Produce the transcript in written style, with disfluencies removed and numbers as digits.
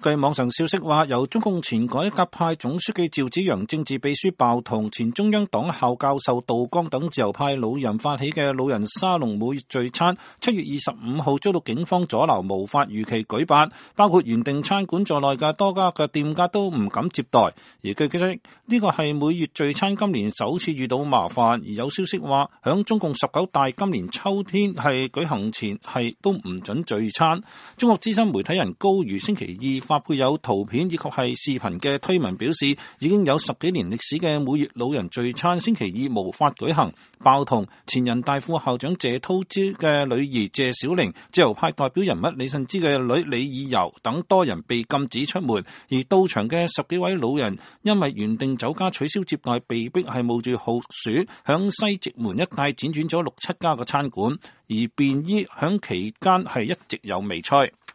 據網上消息話，由中共前改革派總書記趙紫陽、政治秘書鮑彤、前中央黨校教授杜江等自由派老人發起嘅老人沙龍每月聚餐，7月25號遭到警方阻撓，無法如期舉辦，包括原定餐館在內嘅多家嘅店家都唔敢接待。而據悉，呢個係每月聚餐今年首次遇到麻煩，而有消息話，響中共19大今年秋天係舉行前係都唔准聚餐。中國資深媒體人高瑜星期二發配有圖片以及係視頻嘅推文，表示已經有10幾年歷史嘅每月老人聚餐星期二無法舉行。鮑彤、前人大副校長謝濤之嘅女兒謝小玲、自由派代表人物李慎之嘅女李以柔等多人被禁止出門，而到場嘅10幾位老人因為原定酒家取消接待，被逼係冒住酷暑響西直門一帶輾轉咗6、7家嘅餐館，而便衣響期間係一直有微菜。